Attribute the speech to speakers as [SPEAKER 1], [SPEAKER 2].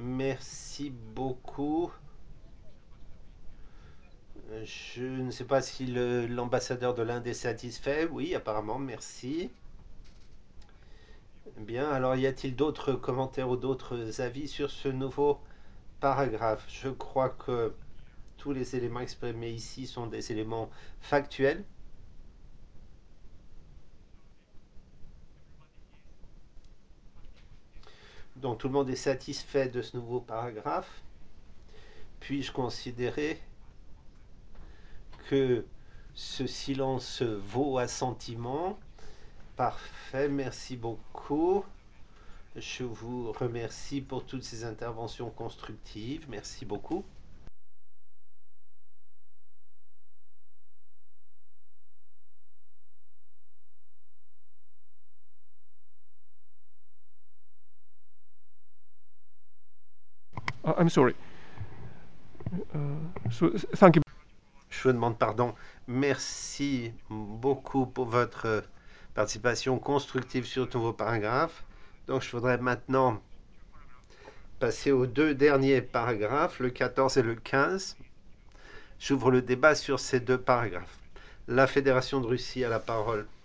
[SPEAKER 1] Merci beaucoup. Je ne sais pas si l'ambassadeur de l'Inde est satisfait. Oui, apparemment, merci. Bien, alors y a-t-il d'autres commentaires ou d'autres avis sur ce nouveau paragraphe? Je crois que tous les éléments exprimés ici sont des éléments factuels. Donc tout le monde est satisfait de ce nouveau paragraphe. Puis-je considérer que ce silence vaut assentiment? Parfait, merci beaucoup. Je vous remercie pour toutes ces interventions constructives. Merci beaucoup.
[SPEAKER 2] I'm sorry. So thank you.
[SPEAKER 1] Je vous demande pardon. Merci beaucoup pour votre participation constructive sur tous vos paragraphes. Donc je voudrais maintenant passer aux deux derniers paragraphes, le 14 et le 15. J'ouvre le débat sur ces deux paragraphes. La Fédération de Russie a la parole.